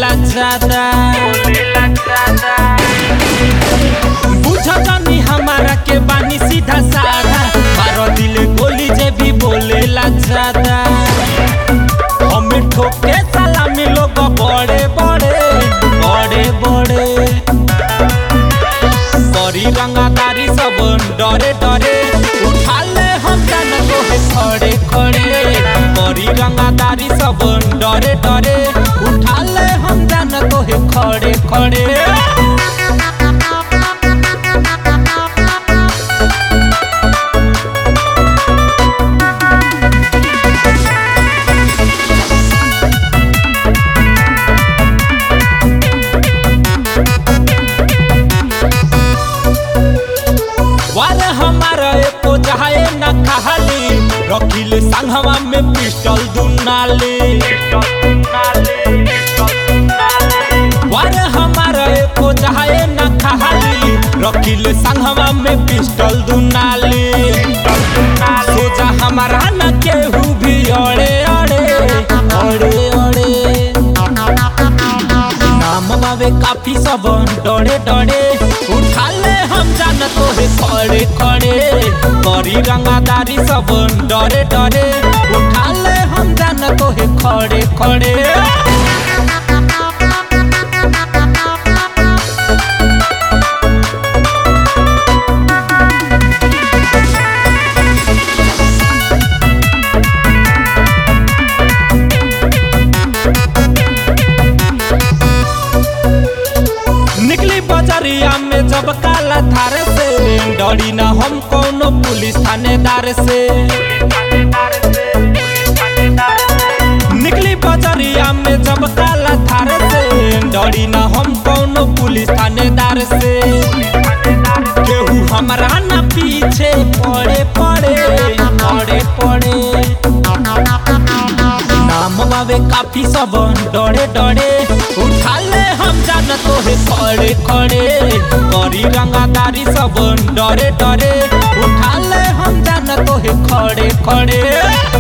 ज्यादा बुझा जानी हमारा के बानी सीधा साधा मारो दिल गोली जे भी बोलेला ज्यादा हमें ठोके सलामी लोग बड़े बड़े बड़े बड़े करी रंगादारी सब डरे डरे उठा ले हम जान तो है खड़े खड़े करी रंगादारी सब डरे डरे उठा ले हम जान तो है खड़े खड़े वारे हमारा एको जहाए न कहली रखिले संघवा में पिस्टल दुनाले वारे हमारा एको जहाए न कहली रखिले संघवा में पिस्टल दुनाले सोचा हमारा न केहू भी अड़े अड़े अड़े अड़े नाम बावे काफी सब डरे डरे उठा ले हम जान तो है खड़े खड़े करी रंगादारी सब डरे डरे उठा ले हम जान तो है खड़े खड़े बजरिया में जब काला धार से डरी ना हम कौनो पुलिस थानेदार से निकली बजरिया में जब काला धार से डरी ना हम कौनो पुलिस थानेदार से केहू हमारा ना पीछे पड़े पड़े पड़े पड़े नाम बावे काफी सब डरे डरे उठा ले हम जान तो है खड़े खड़े करी रंगादारी सब डरे डरे उठा ले हम जान तो है खड़े खड़े।